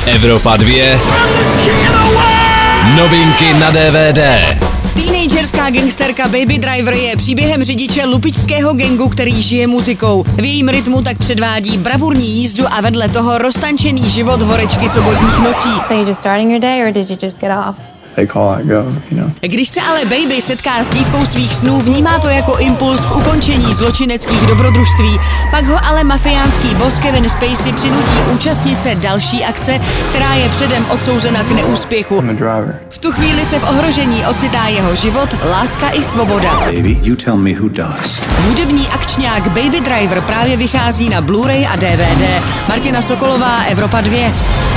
Evropa 2. Novinky na DVD. Teenagerská gangsterka Baby Driver je příběhem řidiče lupičského gangu, který žije muzikou. V jejím rytmu tak předvádí bravurní jízdu a vedle toho roztančený život horečky sobotních nocí. So you just starting your day or did you just get off? They call, I go, you know. Když se ale Baby setká s dívkou svých snů, vnímá to jako impuls k ukončení zločineckých dobrodružství. Pak ho ale mafiánský boss Kevin Spacey přinutí účastnit se další akce, která je předem odsouzena k neúspěchu. I'm a driver. V tu chvíli se v ohrožení ocitá jeho život, láska i svoboda. Baby, you tell me who does. Hudební akčňák Baby Driver právě vychází na Blu-ray a DVD. Martina Sokolová, Evropa 2.